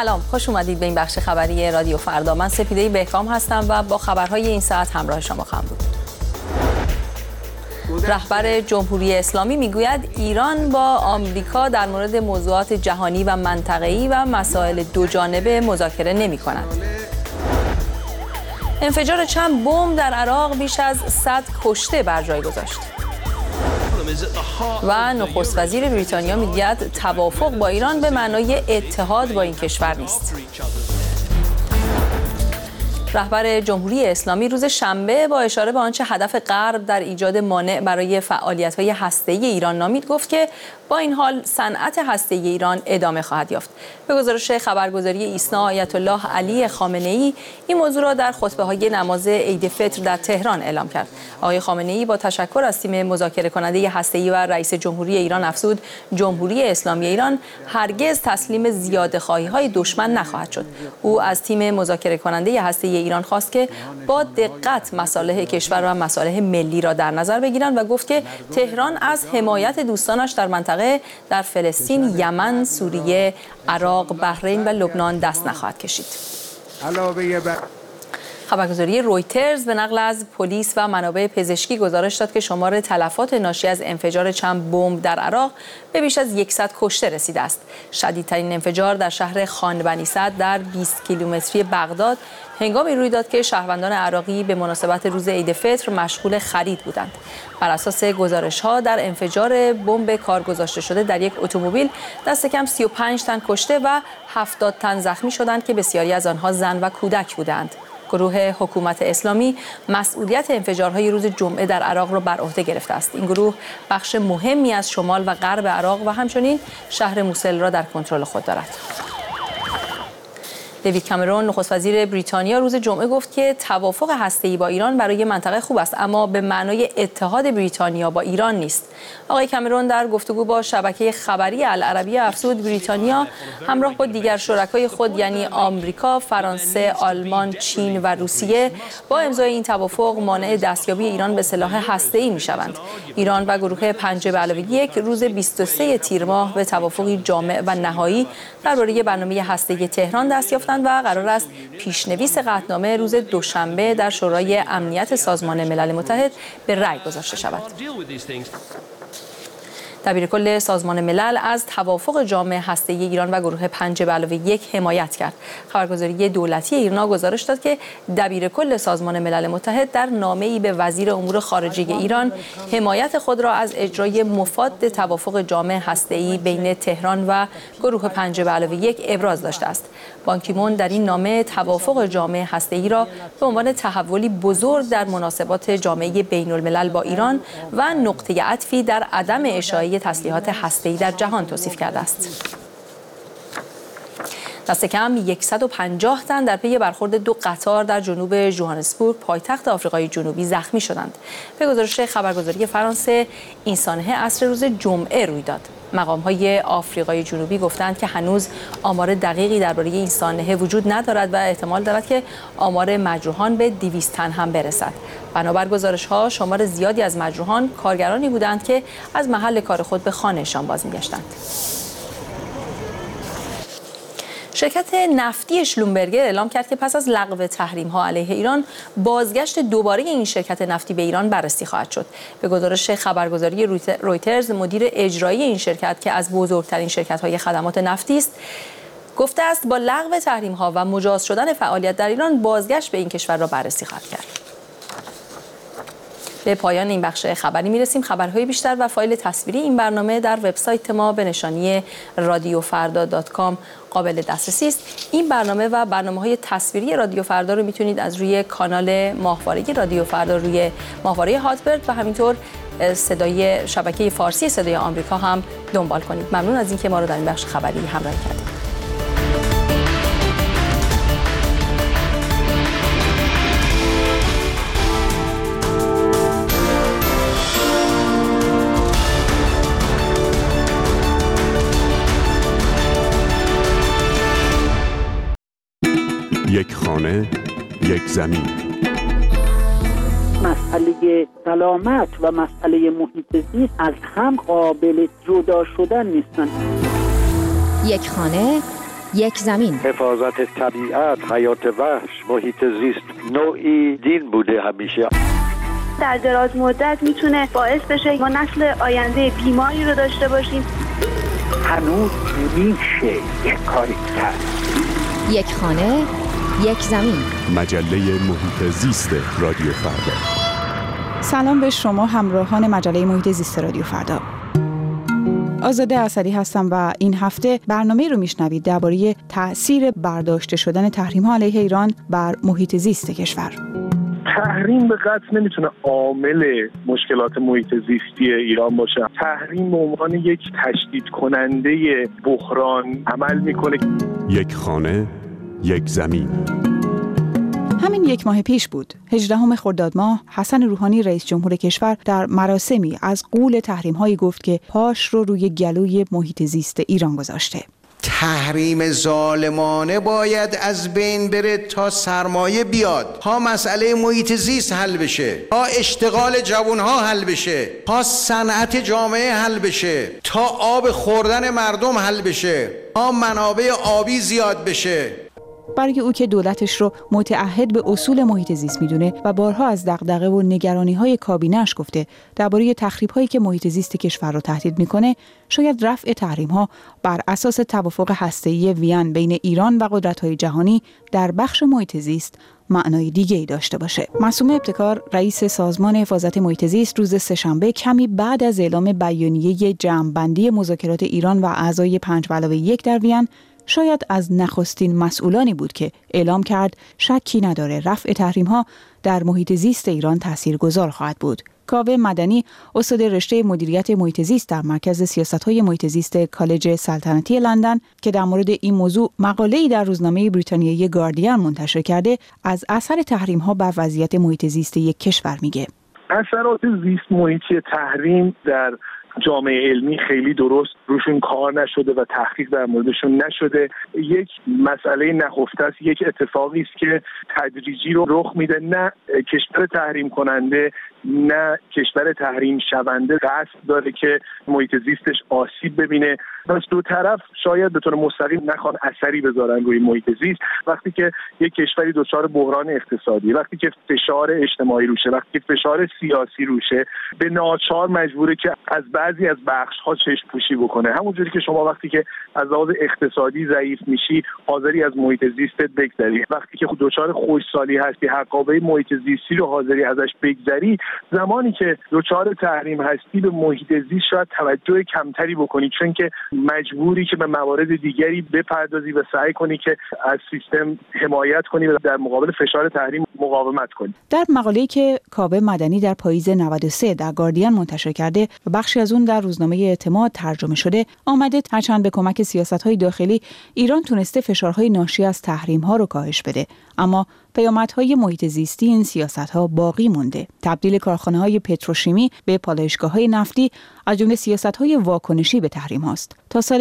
سلام، خوش اومدید به این بخش خبری رادیو فردا. من سپیده بهکام هستم و با خبرهای این ساعت همراه شما خواهم بود. رهبر جمهوری اسلامی میگوید ایران با آمریکا در مورد موضوعات جهانی و منطقه‌ای و مسائل دوجانبه مذاکره نمی‌کند. انفجار چند بمب در عراق بیش از 100 کشته بر جای گذاشت. و نخست وزیر بریتانیا میگوید توافق با ایران به معنای اتحاد با این کشور نیست. رهبر جمهوری اسلامی روز شنبه با اشاره به آنچه هدف غرب در ایجاد مانع برای فعالیت‌های هسته‌ای ایران نامید گفت که با این حال صنعت هسته‌ای ایران ادامه خواهد یافت. به گزارش خبرگزاری ایسنا، آیت الله علی خامنه‌ای این موضوع را در خطبه‌های نماز عید فطر در تهران اعلام کرد. آقای خامنه‌ای با تشکر از تیم مذاکره کننده هسته‌ای و رئیس جمهوری ایران افزود جمهوری اسلامی ایران هرگز تسلیم زیاده‌خواهی‌های دشمن نخواهد شد. او از تیم مذاکره کننده هسته‌ای ایران خواست که با دقت مصالح کشور و مصالح ملی را در نظر بگیرند و گفت که تهران از حمایت دوستانش در منطقه در فلسطین، یمن، سوریه، عراق، بحرین و لبنان دست نخواهد کشید. خبرگزاری رویترز به نقل از پلیس و منابع پزشکی گزارش داد که شمار تلفات ناشی از انفجار چند بمب در عراق به بیش از 100 کشته رسیده است. شدیدترین انفجار در شهر خان بنی سعد در 20 کیلومتری بغداد هنگامی روی داد که شهروندان عراقی به مناسبت روز عید فطر مشغول خرید بودند. بر اساس گزارش‌ها در انفجار بمب کار گذاشته شده در یک اتومبیل دست کم 35 تن کشته و 70 تن زخمی شدند که بسیاری از آنها زن و کودک بودند. گروه حکومت اسلامی مسئولیت انفجارهای روز جمعه در عراق را بر عهده گرفته است. این گروه بخش مهمی از شمال و غرب عراق و همچنین شهر موسل را در کنترل خود دارد. دیوید کامرون نخست وزیر بریتانیا روز جمعه گفت که توافق هسته‌ای با ایران برای منطقه خوب است، اما به معنای اتحاد بریتانیا با ایران نیست. آقای کامرون در گفتگو با شبکه خبری العربیه افزود بریتانیا همراه با دیگر شرکای خود یعنی آمریکا، فرانسه، آلمان، چین و روسیه با امضای این توافق مانع دستیابی ایران به سلاح هسته‌ای می‌شوند. ایران و گروه 5+1 روز 23 تیر ماه به توافقی جامع و نهایی درباره برنامه هسته‌ای تهران دست یافتند و قرار است پیشنویس قطعنامه روز دوشنبه در شورای امنیت سازمان ملل متحد به رأی گذاشته شود. دبیرکل سازمان ملل از توافق جامع هسته‌ای ایران و گروه 5+1 حمایت کرد. خبرگزاری دولتی ایرنا گزارش داد که دبیرکل سازمان ملل متحد در نامه‌ای به وزیر امور خارجه ایران حمایت خود را از اجرای مفاد توافق جامع هسته‌ای بین تهران و گروه 5+1 ابراز داشته است. بان کی مون در این نامه توافق جامع هسته‌ای را به عنوان تحولی بزرگ در مناسبات جامعه بین‌الملل با ایران و نقطه عطفی در عدم اشاعه تسلیحات هسته‌ای در جهان توصیف کرده است. دست کم 150 تن در پی برخورد 2 قطار در جنوب ژوهانسبورگ پایتخت آفریقای جنوبی زخمی شدند. به گزارش خبرگزاری فرانسه این سانحه عصر روز جمعه روی داد. مقام‌های آفریقای جنوبی گفتند که هنوز آمار دقیقی درباره این سانحه وجود ندارد و احتمال دارد که آمار مجروحان به 200 تن هم برسد. بنابر گزارش‌ها شمار زیادی از مجروحان کارگرانی بودند که از محل کار خود به خانه‌شان باز می‌گشتند. شرکت نفتی شلومبرگر اعلام کرد که پس از لغو تحریم‌ها علیه ایران بازگشت دوباره این شرکت نفتی به ایران بررسی خواهد شد. به گزارش خبرگزاری رویترز مدیر اجرایی این شرکت که از بزرگترین شرکت‌های خدمات نفتی است گفته است با لغو تحریم‌ها و مجاز شدن فعالیت در ایران بازگشت به این کشور را بررسی خواهد کرد. به پایان این بخش خبری میرسیم. خبرهای بیشتر و فایل تصویری این برنامه در وبسایت ما به نشانی radiofarda.com قابل دسترسی است. این برنامه و برنامه‌های تصویری رادیو فردا رو میتونید از روی کانال ماهواره رادیو فردا روی ماهواره هاتبرد و همینطور صدای شبکه فارسی صدای آمریکا هم دنبال کنید. ممنون از اینکه ما رو در این بخش خبری همراه کردید. یک خانه، یک زمین. مسئله سلامت و مسئله محیط زیست از هم قابل جدا شدن نیستن. یک خانه، یک زمین. حفاظت طبیعت، حیات وحش، محیط زیست نوعی دین بوده همیشه. در دراز مدت میتونه باعث بشه ما نسل آینده بیماری رو داشته باشیم. هنوز میشه یک کاری کرد. یک خانه، یک زمین. مجله محیط زیست رادیو فردا. سلام به شما همراهان مجله محیط زیست رادیو فردا. آزاده اسدی هستم و این هفته برنامه رو میشنوید درباره تأثیر برداشته شدن تحریم‌ها علیه ایران بر محیط زیست کشور. تحریم به قطع نمیتونه عامل مشکلات محیط زیستی ایران باشه. تحریم به عنوان یک تشدید کننده بحران عمل میکنه. یک خانه، یک زمین. همین یک ماه پیش بود 18 خرداد ماه حسن روحانی رئیس جمهور کشور در مراسمی از غول تحریم‌هایی گفت که پاش رو روی گلوی محیط زیست ایران گذاشته. تحریم ظالمانه باید از بین بره تا سرمایه بیاد، تا مسئله محیط زیست حل بشه، تا اشتغال جوانها حل بشه، تا صنعت جامعه حل بشه، تا آب خوردن مردم حل بشه، تا منابع آبی زیاد بشه. برای او که دولتش رو متعهد به اصول محیط زیست میدونه و بارها از دغدغه و نگرانی‌های کابینه‌اش گفته درباره تخریب‌هایی که محیط زیست کشور رو تهدید میکنه، شاید رفع تحریم‌ها بر اساس توافق هسته‌ای وین بین ایران و قدرت‌های جهانی در بخش محیط زیست معنای دیگه‌ای داشته باشه. معصومه ابتکار رئیس سازمان حفاظت محیط زیست روز سه‌شنبه کمی بعد از اعلام بیانیه جمع‌بندی مذاکرات ایران و اعضای 5+1 در وین شاید از نخستین مسئولانی بود که اعلام کرد شکی نداره رفع تحریم‌ها در محیط زیست ایران تاثیرگذار خواهد بود. کاوه مدنی استاد رشته مدیریت محیط زیست در مرکز سیاست‌های محیط زیست کالج سلطنتی لندن که در مورد این موضوع مقاله‌ای در روزنامه بریتانیایی گاردین منتشر کرده، از اثر تحریم‌ها بر وضعیت محیط زیست یک کشور میگه. اثرات زیست محیطی تحریم در جامعه علمی خیلی درست روشون کار نشده و تحقیق در موردشون نشده. یک مسئله نهفته است، یک اتفاقی است که تدریجی رو رخ میده. نه کشور تحریم کننده نه کشور تحریم شونده قصد داره که محیط زیستش آسیب ببینه. پس دو طرف شاید به طور مستقیم نخوان اثری بذارن روی محیط زیست. وقتی که یک کشوری دچار بحران اقتصادی، وقتی که فشار اجتماعی روشه، وقتی که فشار سیاسی روشه، به ناچار مجبوره که از بعضی از بخش‌ها چشم پوشی بکنه. همونجوری که شما وقتی که از لحاظ اقتصادی ضعیف میشی حاضری از محیط زیستت بگذری، وقتی که دچار خشکسالی هستی حقابه محیط زیستی رو حاضری ازش بگذری، زمانی که دچار تحریم هستی به محیط زیست شاید توجه کمتری بکنی، چون که مجبوری که به موارد دیگری بپردازی و سعی کنی که از سیستم حمایت کنی و در مقابل فشار تحریم مقاومت کنی. در مقاله‌ای که کاوه مدنی در پاییز 93 در گاردین منتشر کرده و بخشی از اون در روزنامه اعتماد ترجمه شده، آمده هرچند به کمک سیاست‌های داخلی ایران تونسته فشارهای ناشی از تحریم‌ها رو کاهش بده، اما پیامدهای محیط زیستی این سیاست‌ها باقی مونده. تبدیل کارخانه‌های پتروشیمی به پالایشگاه‌های نفتی از جمله سیاست‌های واکنشی به تحریم هاست. تا سال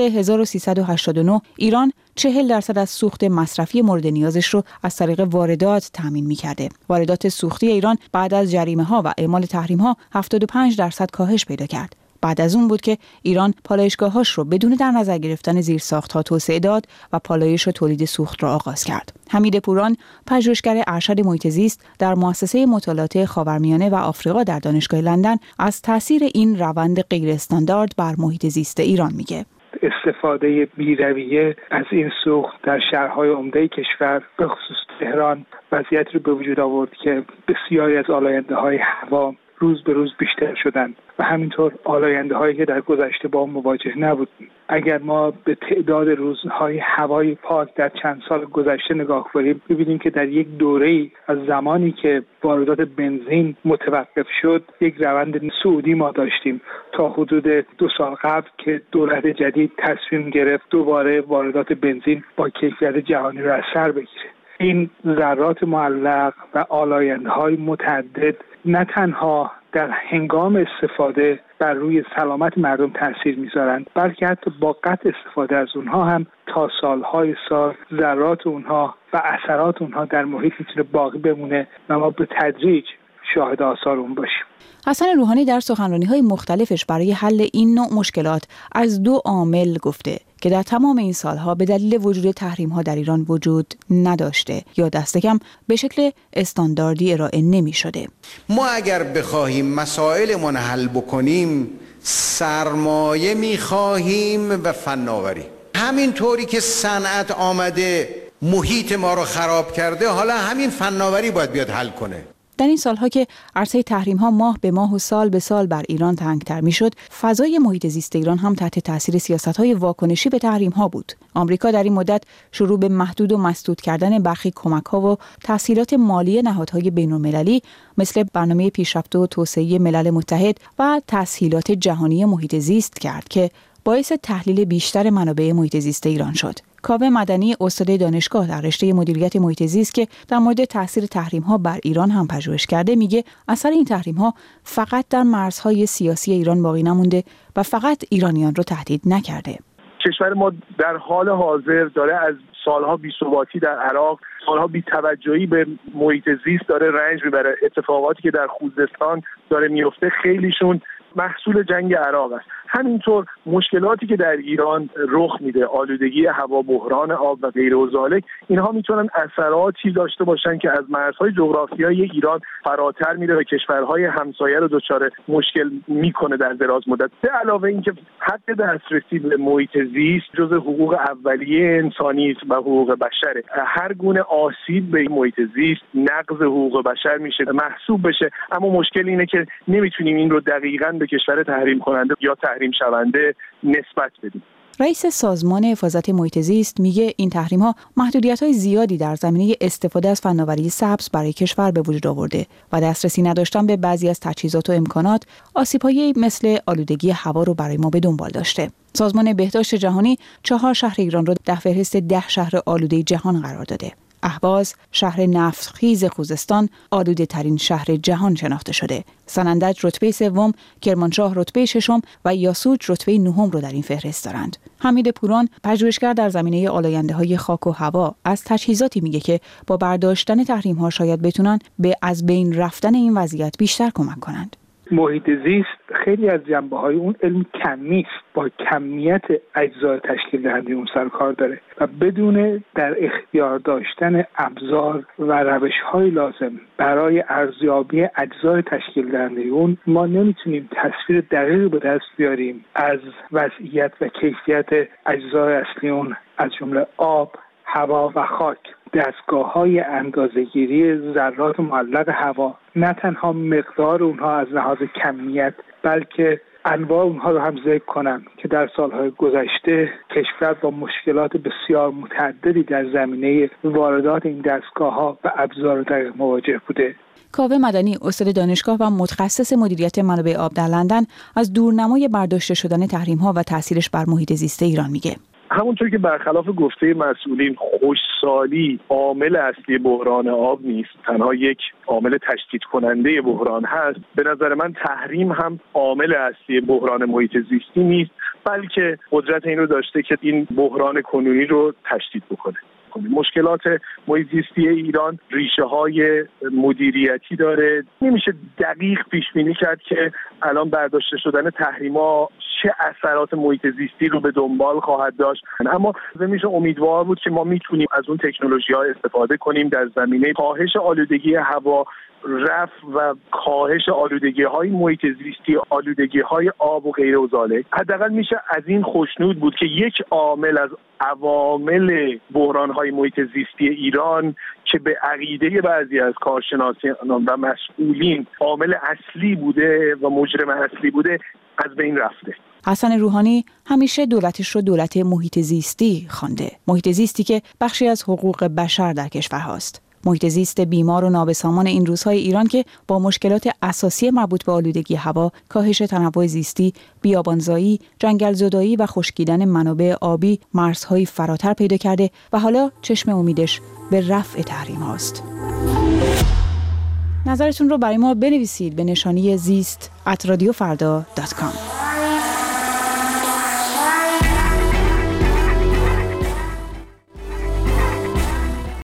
1389 ایران 40% از سوخت مصرفی مورد نیازش رو از طریق واردات تامین می‌کرده. واردات سوختی ایران بعد از جریمه‌ها و اعمال تحریم‌ها 75% کاهش پیدا کرد. بعد از اون بود که ایران پالایشگاه‌هاش رو بدون در نظر گرفتن زیرساخت‌ها توسعه داد و پالایش و تولید سوخت را آغاز کرد. حمید پوران، پژوهشگر ارشد محیط زیست در مؤسسه مطالعات خاورمیانه و آفریقا در دانشگاه لندن، از تاثیر این روند غیر استاندارد بر محیط زیست ایران میگه. استفاده بی‌رویه از این سوخت در شهرهای عمده کشور به خصوص تهران وضعیت رو به وجود آورد که بسیاری از آلاینده‌های هوا روز به روز بیشتر شدن و همینطور آلاینده‌هایی که در گذشته با مواجه نبودیم. اگر ما به تعداد روزهای هوای پاک در چند سال گذشته نگاه کنیم، ببینیم که در یک دوره‌ای از زمانی که واردات بنزین متوقف شد، یک روند صعودی ما داشتیم تا حدود 2 سال قبل که دولت جدید تصمیم گرفت دوباره واردات بنزین با کیفیت جهانی را از سر بگیره. این ذرات معلق و آلاینده‌های متعدد نه تنها در هنگام استفاده بر روی سلامت مردم تاثیر میذارند، بلکه حتی با قطع استفاده از اونها هم تا سالهای سال ذرات اونها و اثرات اونها در محیط میتونه باقی بمونه و ما به تدریج شاهد آثار اون باشیم. حسن روحانی در سخنرانی‌های مختلفش برای حل این نوع مشکلات از 2 عامل گفته که در تمام این سالها به دلیل وجود تحریم‌ها در ایران وجود نداشته یا دست کم به شکل استانداردی ارائه نمی‌شده. ما اگر بخواهیم مسائلمون حل بکنیم سرمایه می‌خواهیم و فناوری. همین طوری که صنعت آمده محیط ما رو خراب کرده، حالا همین فناوری باید بیاد حل کنه. در این سالها که عرصه تحریم‌ها ماه به ماه و سال به سال بر ایران تنگ‌تر می‌شد، فضای محیط زیست ایران هم تحت تاثیر سیاست‌های واکنشی به تحریم‌ها بود. آمریکا در این مدت شروع به محدود و مسدود کردن برخی کمک‌ها و تسهیلات مالی نهادهای بین‌المللی مثل برنامه پیشرفت و توسعه ملل متحد و تسهیلات جهانی محیط زیست کرد که باعث تحلیل بیشتر منابع محیط زیست ایران شد. کاوه مدنی استاد دانشگاه در رشته مدیریت محیط زیست که در مورد تاثیر تحریم‌ها بر ایران هم پژوهش کرده میگه اثر این تحریم‌ها فقط در مرزهای سیاسی ایران باقی نمونده و فقط ایرانیان رو تهدید نکرده. کشور ما در حال حاضر داره از سالها بی‌ثباتی در عراق، سالها بی‌توجهی به محیط زیست داره رنج میبره. اتفاقاتی که در خوزستان داره میفته خیلیشون محصول جنگ عراق است. همینطور مشکلاتی که در ایران رخ میده، آلودگی هوا، بحران آب و غیره و ذالک، اینها میتونن اثراتی داشته باشن که از مرزهای جغرافیایی ایران فراتر میره و کشورهای همسایه رو دچار مشکل میکنه در دراز مدت. به علاوه اینکه حق دسترسی به محیط زیست جزء حقوق اولیه انسانی است و حقوق بشره. هر گونه آسیب به محیط زیست نقض حقوق بشر میشه محسوب بشه، اما مشکل اینه که نمیتونیم این رو دقیقاً به کشور تحریم کننده یا تحریم شونده نسبت بدیم. رئیس سازمان حفاظت محیط زیست میگه این تحریم‌ها محدودیت‌های زیادی در زمینه استفاده از فناوری سبز برای کشور به وجود آورده و دسترسی نداشتن به بعضی از تجهیزات و امکانات آسیب‌هایی مثل آلودگی هوا رو برای ما به دنبال داشته. سازمان بهداشت جهانی 4 شهر ایران رو در فهرست 10 شهر آلوده جهان قرار داده. اهواز، شهر نفتخیز خوزستان، آلوده ترین شهر جهان شناخته شده. سنندج رتبه 3، کرمانشاه رتبه 6 و یاسوج رتبه 9 رو در این فهرست دارند. حمید پوران، پژوهشگر در زمینه آلاینده‌های خاک و هوا، از تجهیزاتی میگه که با برداشتن تحریم‌ها شاید بتونن به از بین رفتن این وضعیت بیشتر کمک کنند. محیط زیست خیلی از جنبه‌های اون علم کمی است، با کمیت اجزای تشکیل دهنده اون سر کار داره و بدون در اختیار داشتن ابزار و روش‌های لازم برای ارزیابی اجزای تشکیل دهنده اون ما نمیتونیم تصویر دقیقی به دست بیاریم از وضعیت و کیفیت اجزای اصلی اون، از جمله آب، هوا و خاک. دستگاه‌های اندازه‌گیری ذرات معلق هوا نه تنها مقدار اونها از لحاظ کمیت بلکه انواع اونها رو هم ذکر کنم که در سالهای گذشته کشور با مشکلات بسیار متعددی در زمینه واردات این دستگاه‌ها و ابزار دقیق مواجه بوده. کاوه مدنی استاد دانشگاه و متخصص مدیریت منابع آب در لندن از دورنمای برداشته شدن تحریم‌ها و تاثیرش بر محیط زیست ایران میگه. همونطور که برخلاف گفته مسئولین خشکسالی عامل اصلی بحران آب نیست، تنها یک عامل تشدید کننده بحران هست. به نظر من تحریم هم عامل اصلی بحران محیط زیستی نیست، بلکه قدرت این رو داشته که این بحران کنونی رو تشدید بکنه. مشکلات محیط زیستی ایران ریشه های مدیریتی داره. نمیشه دقیق پیش بینی کرد که الان برداشته شدن تحریم‌ها چه اثرات محیط زیستی رو به دنبال خواهد داشت، اما میشه امیدوار بود که ما میتونیم از اون تکنولوژی‌ها استفاده کنیم در زمینه کاهش آلودگی هوا، رفع و کاهش آلودگی‌های محیط زیستی، آلودگی‌های آب و غیره و ذالک. حداقل میشه از این خوشنود بود که یک عامل از عوامل بحران‌های محیط زیستی ایران که به عقیده بعضی از کارشناسان و مسئولین عامل اصلی بوده و مجرم اصلی بوده از بین رفته. حسن روحانی همیشه دولتش رو دولت محیط زیستی خوانده. محیط زیستی که بخشی از حقوق بشر در کشور هاست. محیط زیست بیمار و نابسامان این روزهای ایران که با مشکلات اساسی مربوط به آلودگی هوا، کاهش تنوع زیستی، بیابانزایی، جنگل‌زدایی و خشکیدن منابع آبی مرزهای فراتر پیدا کرده و حالا چشم امیدش به رفع تحریم هاست. نظرتون رو برای ما بنویسید به نشانی زیست@radiofarda.com.